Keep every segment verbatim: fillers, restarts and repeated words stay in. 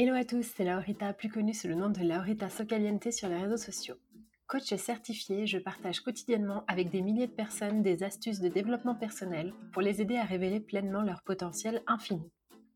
Hello à tous, c'est Laurita, plus connue sous le nom de Laurita Socaliente sur les réseaux sociaux. Coach certifiée, je partage quotidiennement avec des milliers de personnes des astuces de développement personnel pour les aider à révéler pleinement leur potentiel infini.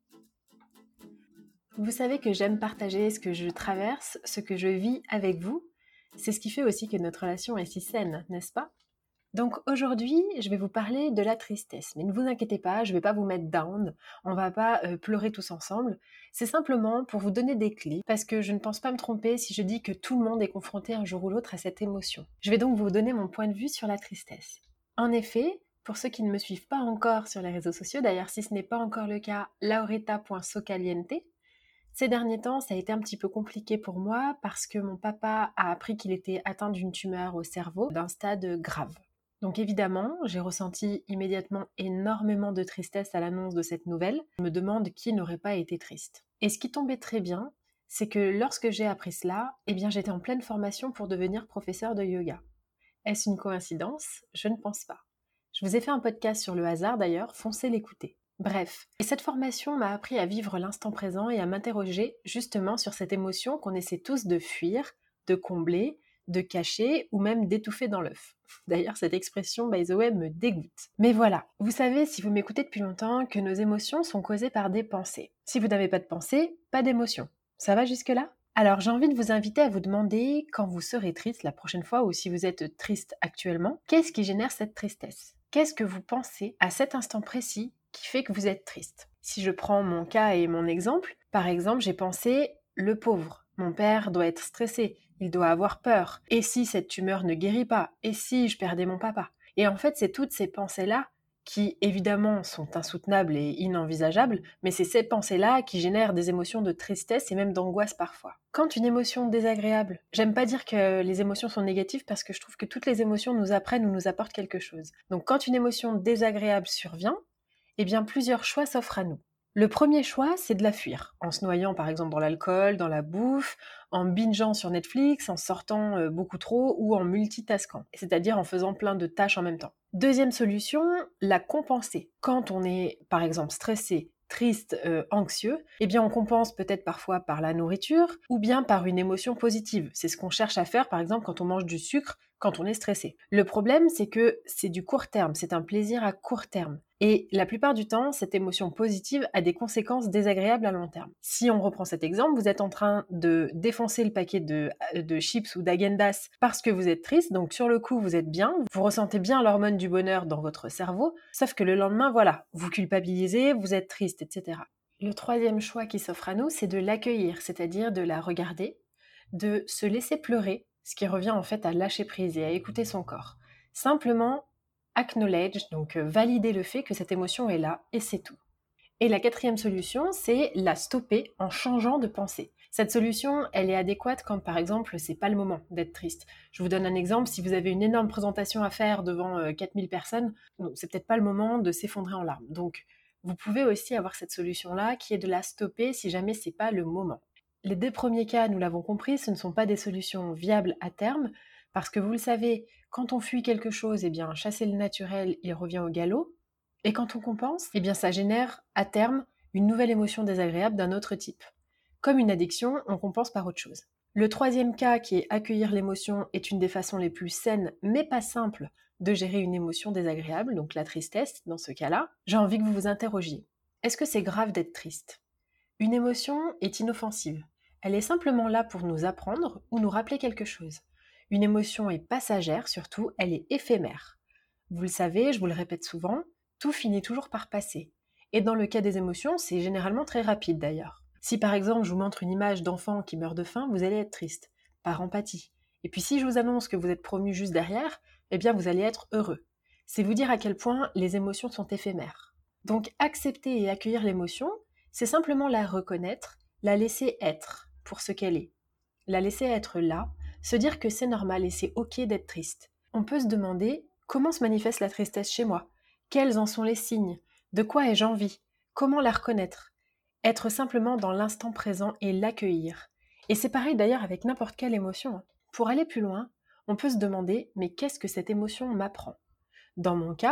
Vous savez que j'aime partager ce que je traverse, ce que je vis avec vous. C'est ce qui fait aussi que notre relation est si saine, n'est-ce pas ? Donc aujourd'hui, je vais vous parler de la tristesse. Mais ne vous inquiétez pas, je ne vais pas vous mettre down, on ne va pas euh, pleurer tous ensemble. C'est simplement pour vous donner des clés, parce que je ne pense pas me tromper si je dis que tout le monde est confronté un jour ou l'autre à cette émotion. Je vais donc vous donner mon point de vue sur la tristesse. En effet, pour ceux qui ne me suivent pas encore sur les réseaux sociaux, d'ailleurs si ce n'est pas encore le cas, laurita point socaliente, ces derniers temps, ça a été un petit peu compliqué pour moi parce que mon papa a appris qu'il était atteint d'une tumeur au cerveau d'un stade grave. Donc évidemment, j'ai ressenti immédiatement énormément de tristesse à l'annonce de cette nouvelle. Je me demande qui n'aurait pas été triste. Et ce qui tombait très bien, c'est que lorsque j'ai appris cela, eh bien j'étais en pleine formation pour devenir professeur de yoga. Est-ce une coïncidence ? Je ne pense pas. Je vous ai fait un podcast sur le hasard d'ailleurs, foncez l'écouter. Bref, et cette formation m'a appris à vivre l'instant présent et à m'interroger justement sur cette émotion qu'on essaie tous de fuir, de combler, de cacher ou même d'étouffer dans l'œuf. D'ailleurs, cette expression, by the way, me dégoûte. Mais voilà, vous savez, si vous m'écoutez depuis longtemps, que nos émotions sont causées par des pensées. Si vous n'avez pas de pensée, pas d'émotion. Ça va jusque-là ? Alors, j'ai envie de vous inviter à vous demander, quand vous serez triste la prochaine fois ou si vous êtes triste actuellement, qu'est-ce qui génère cette tristesse ? Qu'est-ce que vous pensez à cet instant précis qui fait que vous êtes triste ? Si je prends mon cas et mon exemple, par exemple, j'ai pensé « le pauvre ». Mon père doit être stressé, il doit avoir peur. Et si cette tumeur ne guérit pas ? Et si je perdais mon papa ? Et en fait, c'est toutes ces pensées-là qui, évidemment, sont insoutenables et inenvisageables, mais c'est ces pensées-là qui génèrent des émotions de tristesse et même d'angoisse parfois. Quand une émotion désagréable, j'aime pas dire que les émotions sont négatives parce que je trouve que toutes les émotions nous apprennent ou nous apportent quelque chose. Donc quand une émotion désagréable survient, eh bien plusieurs choix s'offrent à nous. Le premier choix, c'est de la fuir, en se noyant par exemple dans l'alcool, dans la bouffe, en bingeant sur Netflix, en sortant euh, beaucoup trop ou en multitaskant, c'est-à-dire en faisant plein de tâches en même temps. Deuxième solution, la compenser. Quand on est par exemple stressé, triste, euh, anxieux, eh bien on compense peut-être parfois par la nourriture ou bien par une émotion positive. C'est ce qu'on cherche à faire par exemple quand on mange du sucre, quand on est stressé. Le problème, c'est que c'est du court terme, c'est un plaisir à court terme. Et la plupart du temps, cette émotion positive a des conséquences désagréables à long terme. Si on reprend cet exemple, vous êtes en train de défoncer le paquet de, de chips ou d'Agendas parce que vous êtes triste, donc sur le coup, vous êtes bien, vous ressentez bien l'hormone du bonheur dans votre cerveau, sauf que le lendemain, voilà, vous culpabilisez, vous êtes triste, et cetera. Le troisième choix qui s'offre à nous, c'est de l'accueillir, c'est-à-dire de la regarder, de se laisser pleurer, ce qui revient en fait à lâcher prise et à écouter son corps. Simplement acknowledge, donc euh, valider le fait que cette émotion est là, et c'est tout. Et la quatrième solution, c'est la stopper en changeant de pensée. Cette solution, elle est adéquate quand, par exemple, c'est pas le moment d'être triste. Je vous donne un exemple, si vous avez une énorme présentation à faire devant euh, quatre mille personnes, non, c'est peut-être pas le moment de s'effondrer en larmes. Donc, vous pouvez aussi avoir cette solution-là, qui est de la stopper si jamais c'est pas le moment. Les deux premiers cas, nous l'avons compris, ce ne sont pas des solutions viables à terme, parce que vous le savez, quand on fuit quelque chose, eh bien, chasser le naturel, il revient au galop. Et quand on compense, eh bien, ça génère, à terme, une nouvelle émotion désagréable d'un autre type. Comme une addiction, on compense par autre chose. Le troisième cas, qui est accueillir l'émotion, est une des façons les plus saines, mais pas simples, de gérer une émotion désagréable, donc la tristesse, dans ce cas-là. J'ai envie que vous vous interrogiez. Est-ce que c'est grave d'être triste ? Une émotion est inoffensive. Elle est simplement là pour nous apprendre ou nous rappeler quelque chose. Une émotion est passagère, surtout, elle est éphémère. Vous le savez, je vous le répète souvent, tout finit toujours par passer. Et dans le cas des émotions, c'est généralement très rapide d'ailleurs. Si par exemple je vous montre une image d'enfant qui meurt de faim, vous allez être triste, par empathie. Et puis si je vous annonce que vous êtes promu juste derrière, eh bien vous allez être heureux. C'est vous dire à quel point les émotions sont éphémères. Donc accepter et accueillir l'émotion, c'est simplement la reconnaître, la laisser être pour ce qu'elle est. La laisser être là, se dire que c'est normal et c'est ok d'être triste. On peut se demander comment se manifeste la tristesse chez moi ? Quels en sont les signes ? De quoi ai-je envie ? Comment la reconnaître ? Être simplement dans l'instant présent et l'accueillir. Et c'est pareil d'ailleurs avec n'importe quelle émotion. Pour aller plus loin, on peut se demander mais qu'est-ce que cette émotion m'apprend ? Dans mon cas,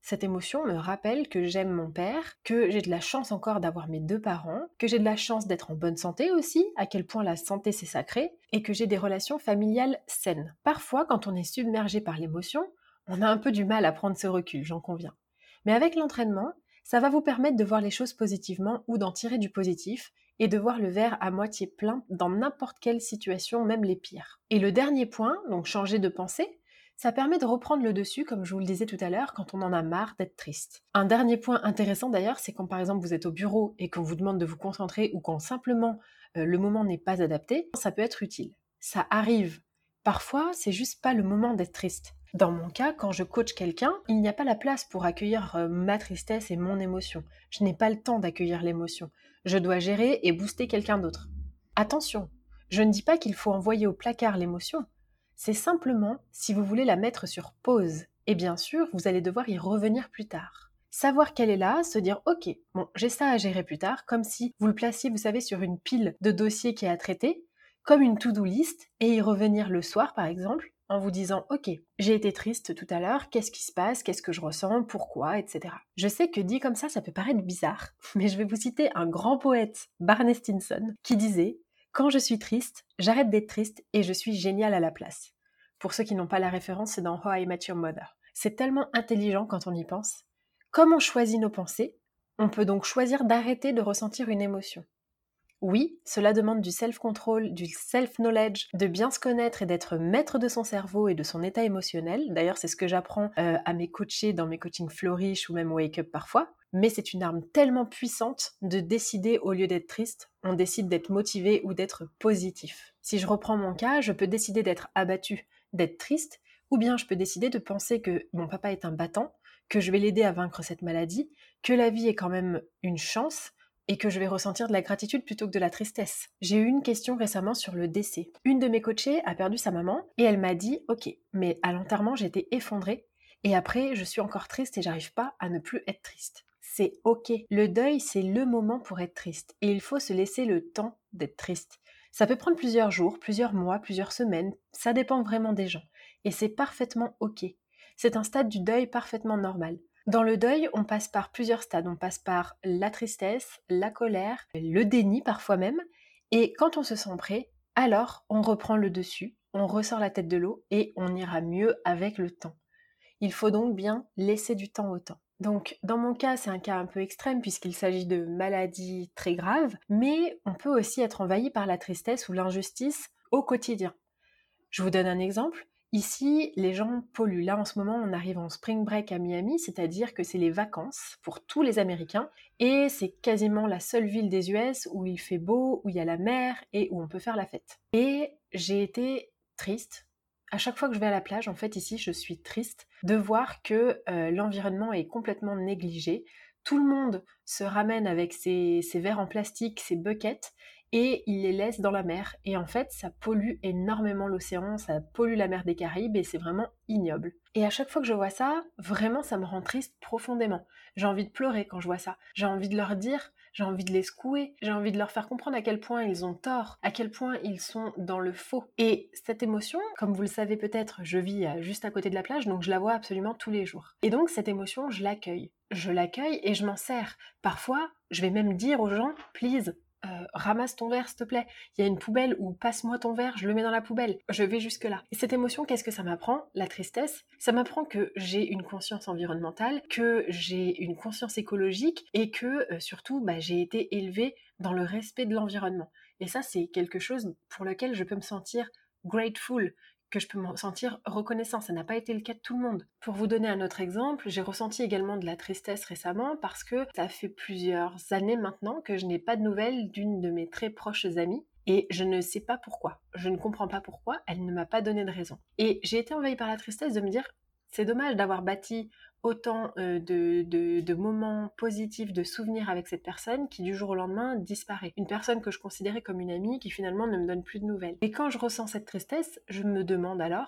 Cette émotion me rappelle que j'aime mon père, que j'ai de la chance encore d'avoir mes deux parents, que j'ai de la chance d'être en bonne santé aussi, à quel point la santé c'est sacré, et que j'ai des relations familiales saines. Parfois, quand on est submergé par l'émotion, on a un peu du mal à prendre ce recul, j'en conviens. Mais avec l'entraînement, ça va vous permettre de voir les choses positivement ou d'en tirer du positif et de voir le verre à moitié plein dans n'importe quelle situation, même les pires. Et le dernier point, donc changer de pensée, ça permet de reprendre le dessus, comme je vous le disais tout à l'heure, quand on en a marre d'être triste. Un dernier point intéressant d'ailleurs, c'est quand par exemple vous êtes au bureau et qu'on vous demande de vous concentrer ou quand simplement euh, le moment n'est pas adapté, ça peut être utile. Ça arrive. Parfois, c'est juste pas le moment d'être triste. Dans mon cas, quand je coach quelqu'un, il n'y a pas la place pour accueillir euh, ma tristesse et mon émotion. Je n'ai pas le temps d'accueillir l'émotion. Je dois gérer et booster quelqu'un d'autre. Attention, je ne dis pas qu'il faut envoyer au placard l'émotion. C'est simplement si vous voulez la mettre sur pause. Et bien sûr, vous allez devoir y revenir plus tard. Savoir qu'elle est là, se dire « Ok, bon, j'ai ça à gérer plus tard », comme si vous le placiez, vous savez, sur une pile de dossiers qui est à traiter, comme une to-do list, et y revenir le soir, par exemple, en vous disant « Ok, j'ai été triste tout à l'heure, qu'est-ce qui se passe, qu'est-ce que je ressens, pourquoi, et cetera » Je sais que dit comme ça, ça peut paraître bizarre, mais je vais vous citer un grand poète, Barney Stinson, qui disait « Quand je suis triste, j'arrête d'être triste et je suis génial à la place. » Pour ceux qui n'ont pas la référence, c'est dans How I Met Your Mother. C'est tellement intelligent quand on y pense. Comme on choisit nos pensées, on peut donc choisir d'arrêter de ressentir une émotion. Oui, cela demande du self-control, du self-knowledge, de bien se connaître et d'être maître de son cerveau et de son état émotionnel. D'ailleurs, c'est ce que j'apprends euh, à mes coachés dans mes coachings Flourish ou même Wake Up parfois. Mais c'est une arme tellement puissante de décider, au lieu d'être triste, on décide d'être motivé ou d'être positif. Si je reprends mon cas, je peux décider d'être abattu, d'être triste, ou bien je peux décider de penser que mon papa est un battant, que je vais l'aider à vaincre cette maladie, que la vie est quand même une chance, et que je vais ressentir de la gratitude plutôt que de la tristesse. J'ai eu une question récemment sur le décès. Une de mes coachées a perdu sa maman et elle m'a dit « Ok, mais à l'enterrement j'étais effondrée et après je suis encore triste et j'arrive pas à ne plus être triste. » C'est ok. Le deuil, c'est le moment pour être triste et il faut se laisser le temps d'être triste. Ça peut prendre plusieurs jours, plusieurs mois, plusieurs semaines, ça dépend vraiment des gens. Et c'est parfaitement ok. C'est un stade du deuil parfaitement normal. Dans le deuil, on passe par plusieurs stades. On passe par la tristesse, la colère, le déni parfois même. Et quand on se sent prêt, alors on reprend le dessus, on ressort la tête de l'eau et on ira mieux avec le temps. Il faut donc bien laisser du temps au temps. Donc dans mon cas, c'est un cas un peu extrême puisqu'il s'agit de maladies très graves, mais on peut aussi être envahi par la tristesse ou l'injustice au quotidien. Je vous donne un exemple. Ici, les gens polluent. Là, en ce moment, on arrive en spring break à Miami, c'est-à-dire que c'est les vacances pour tous les Américains. Et c'est quasiment la seule ville des U S où il fait beau, où il y a la mer et où on peut faire la fête. Et j'ai été triste. À chaque fois que je vais à la plage, en fait, ici, je suis triste de voir que euh, l'environnement est complètement négligé. Tout le monde se ramène avec ses, ses verres en plastique, ses buckets, et il les laisse dans la mer. Et en fait, ça pollue énormément l'océan, ça pollue la mer des Caraïbes et c'est vraiment ignoble. Et à chaque fois que je vois ça, vraiment, ça me rend triste profondément. J'ai envie de pleurer quand je vois ça. J'ai envie de leur dire, j'ai envie de les secouer, j'ai envie de leur faire comprendre à quel point ils ont tort, à quel point ils sont dans le faux. Et cette émotion, comme vous le savez peut-être, je vis juste à côté de la plage, donc je la vois absolument tous les jours. Et donc cette émotion, je l'accueille. Je l'accueille et je m'en sers. Parfois, je vais même dire aux gens, please, Euh, ramasse ton verre s'il te plaît, il y a une poubelle ou passe-moi ton verre, je le mets dans la poubelle, je vais jusque là. Et cette émotion, qu'est-ce que ça m'apprend? La tristesse, ça m'apprend que j'ai une conscience environnementale, que j'ai une conscience écologique et que euh, surtout bah, j'ai été élevée dans le respect de l'environnement. Et ça, c'est quelque chose pour lequel je peux me sentir grateful, que je peux me sentir reconnaissant. Ça n'a pas été le cas de tout le monde. Pour vous donner un autre exemple, j'ai ressenti également de la tristesse récemment parce que ça fait plusieurs années maintenant que je n'ai pas de nouvelles d'une de mes très proches amies et je ne sais pas pourquoi. Je ne comprends pas pourquoi, elle ne m'a pas donné de raison. Et j'ai été envahie par la tristesse de me dire, c'est dommage d'avoir bâti autant euh, de, de, de moments positifs, de souvenirs avec cette personne qui du jour au lendemain disparaît. Une personne que je considérais comme une amie qui finalement ne me donne plus de nouvelles. Et quand je ressens cette tristesse, je me demande alors,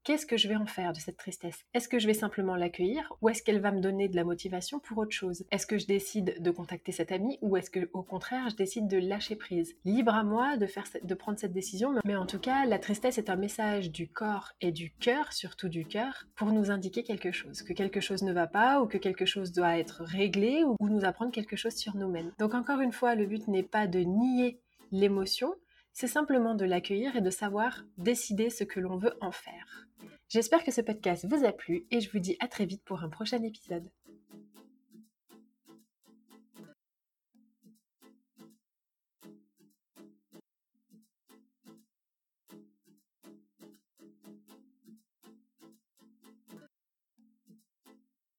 qu'est-ce que je vais en faire de cette tristesse? Est-ce que je vais simplement l'accueillir ou est-ce qu'elle va me donner de la motivation pour autre chose? Est-ce que je décide de contacter cet ami ou est-ce que au contraire je décide de lâcher prise? Libre à moi de, faire, de prendre cette décision, mais en tout cas la tristesse est un message du corps et du cœur, surtout du cœur, pour nous indiquer quelque chose, que quelque chose ne va pas ou que quelque chose doit être réglé ou nous apprendre quelque chose sur nous-mêmes. Donc encore une fois, le but n'est pas de nier l'émotion, c'est simplement de l'accueillir et de savoir décider ce que l'on veut en faire. J'espère que ce podcast vous a plu et je vous dis à très vite pour un prochain épisode.